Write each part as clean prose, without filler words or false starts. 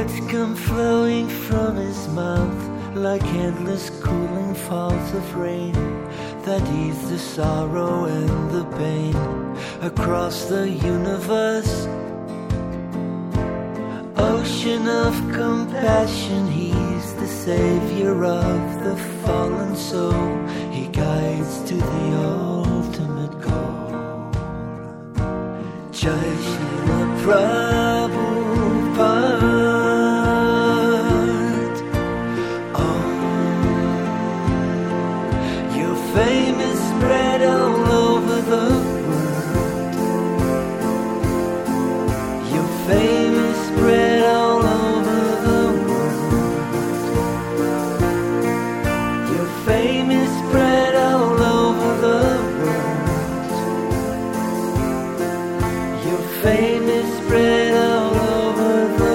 Words come flowing from his mouth like endless cooling falls of rain that ease the sorrow and the pain across the universe. Ocean of compassion, he's the savior of the fallen soul. He guides to the ultimate goal. Jai Srila Prabhupada. Your fame is spread all over the world. Your fame is spread all over the world. Your fame is spread all over the world. Your fame is spread all over the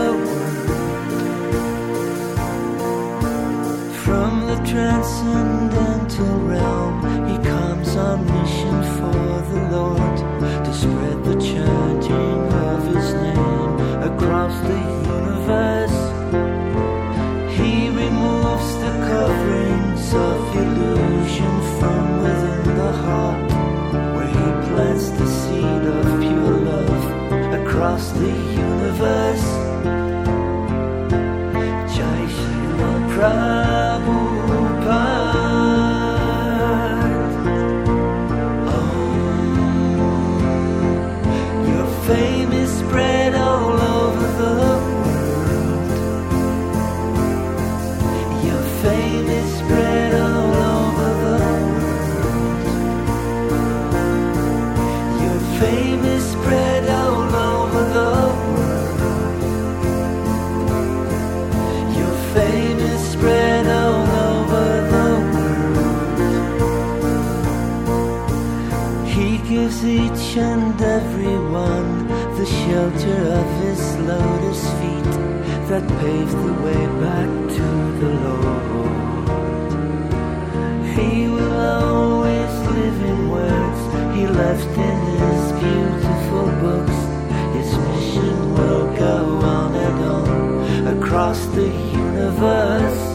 world. From the transcendental realm, he comes on mission for the Lord to spread the chanting of his name across the universe. He removes the coverings of illusion from within the heart, where he plants the seed of pure love across the universe. Jai Srila Prabhupada. Your fame is spread all over the world. Your fame is spread all over the world. Your fame is spread all over the world. Your fame is spread all over the world. He gives each and every one the shelter of his lotus feet that pave the way back to the Lord. He will always live in words he left in his beautiful books. His mission will go on and on across the universe.